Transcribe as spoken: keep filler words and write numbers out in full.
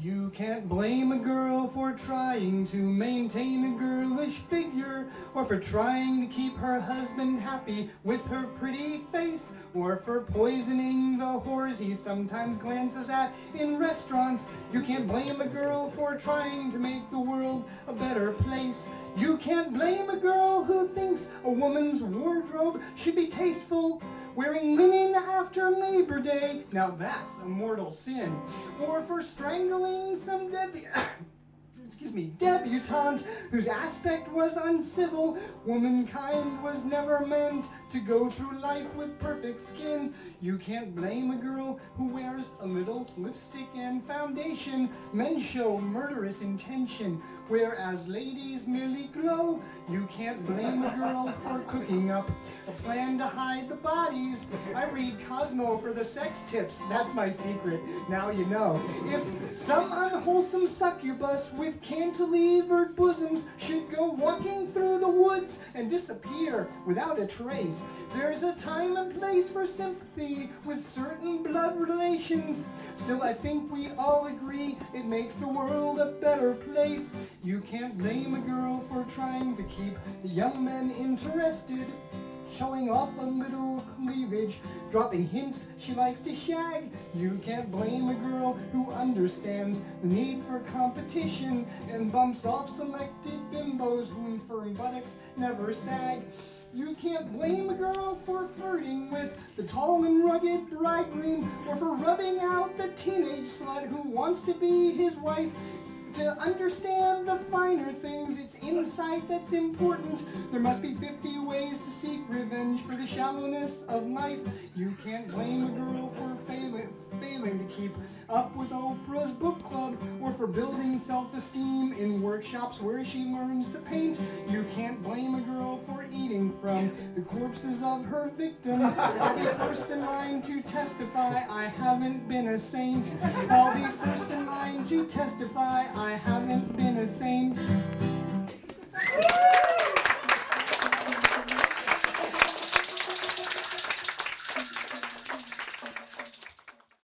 You can't blame a girl for trying to maintain a girlish figure, or for trying to keep her husband happy with her pretty face, or for poisoning the whores he sometimes glances at in restaurants. You can't blame a girl for trying to make the world a better place. You can't blame a girl who thinks a woman's wardrobe should be tasteful, wearing linen after Labor Day, now that's a mortal sin. Or for strangling some debu- excuse me, debutante whose aspect was uncivil. Womankind was never meant to go through life with perfect skin. You can't blame a girl who wears a little lipstick and foundation. Men show murderous intention, whereas ladies merely glow. You can't blame a girl for cooking up a plan to hide the bodies. I read Cosmo for the sex tips, that's my secret, now you know. If some unwholesome succubus with cantilevered bosoms should go walking through the woods and disappear without a trace, there's a time and place for sympathy with certain blood relations. Still, I think we all agree it makes the world a better place. You can't blame a girl for trying to keep the young men interested, showing off a little cleavage, dropping hints she likes to shag. You can't blame a girl who understands the need for competition and bumps off selected bimbos whom firm buttocks never sag. You can't blame a girl for flirting with the tall and rugged bridegroom, or for rubbing out the teenage slut who wants to be his wife. To understand the finer things, it's insight that's important. There must be fifty ways to seek revenge for the shallowness of life. You can't blame a girl for failing, failing to keep up with Oprah's book club, or for building self-esteem in workshops where she learns to paint. You can't blame a girl for eating from the corpses of her victims. I'll be first in line to testify I haven't been a saint. I'll be first in line to testify I haven't been a saint.